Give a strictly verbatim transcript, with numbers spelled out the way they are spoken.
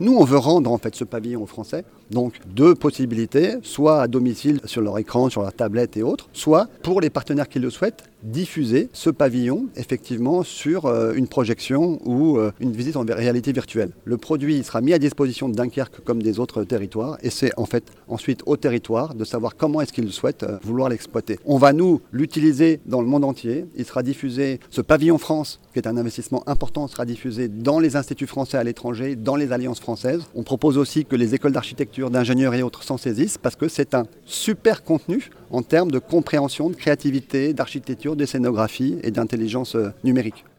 Nous, on veut rendre en fait ce pavillon aux Français. Donc deux possibilités, soit à domicile sur leur écran, sur leur tablette et autres, soit pour les partenaires qui le souhaitent, diffuser ce pavillon effectivement sur euh, une projection ou euh, une visite en réalité virtuelle. Le produit sera mis à disposition de Dunkerque comme des autres territoires et c'est en fait ensuite au territoire de savoir comment est-ce qu'ils souhaitent euh, vouloir l'exploiter. On va nous l'utiliser dans le monde entier. Il sera diffusé, ce pavillon France, qui est un investissement important, sera diffusé dans les instituts français à l'étranger, dans les alliances françaises. On propose aussi que les écoles d'architecture, d'ingénieurs et autres s'en saisissent parce que c'est un super contenu en termes de compréhension, de créativité, d'architecture, de scénographie et d'intelligence numérique.